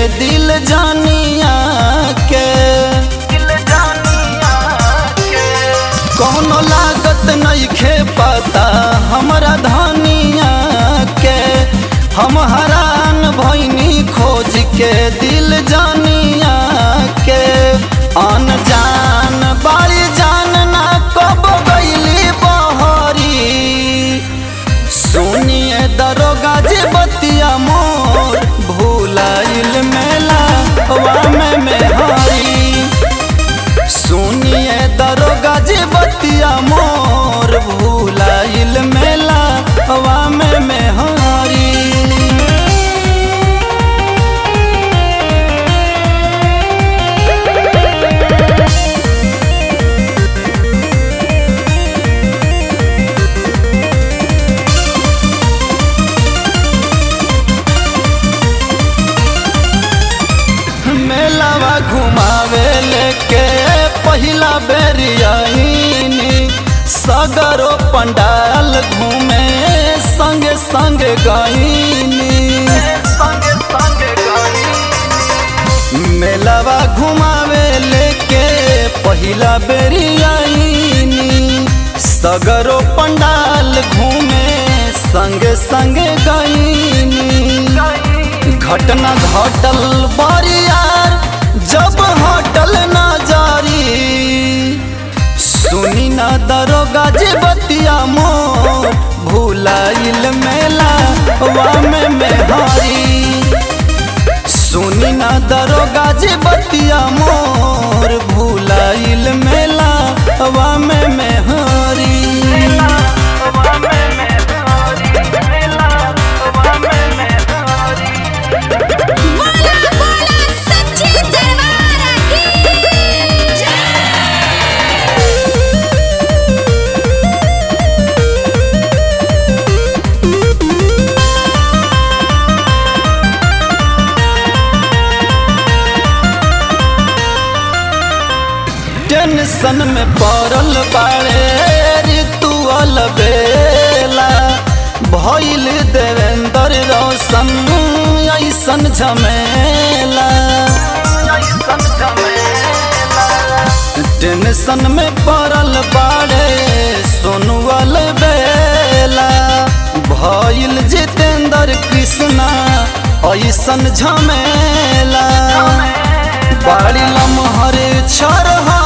दिल जानिया के कौनो लागत नइखे पता हमरा धनिया के। हम हरान भइनी खोज के दिल जानिया के। अनजान बारी जान ना कब गइली बहरी। सुनिए दरोगा जी बतिया मोर भूलाइल मेला में हरी। सुनिए दरोगा जी बतिया मोर भूलाइल मेला में हरी। मेलावा घुमावे लेके पहिला बेरियाईनी। सगरो पंडाल घूमे संगे संगे गईनी। मेलावा घुमावे लेके पहिला बेरियाईनी। सगरो पंडाल घूमे संगे संगे गईनी। घटना घटल बारियार जब होटल ना जारी। सुनी ना दरोगा जी बतिया मोर भूलाइल मेला में हरी। सुनी ना दरोगा जी बतिया मोर भूलाइल मेला में हरी। टेंशन में पड़ल बाड़े ऋतुअल बेला। भइल देवेंद्र रोशन ऐसन झमेला। टेंशन में पड़ल बाड़े सोनुअल बेला। भइल जितेंद्र कृष्णा ऐसन झमेला। बाड़ी लमहर छरहा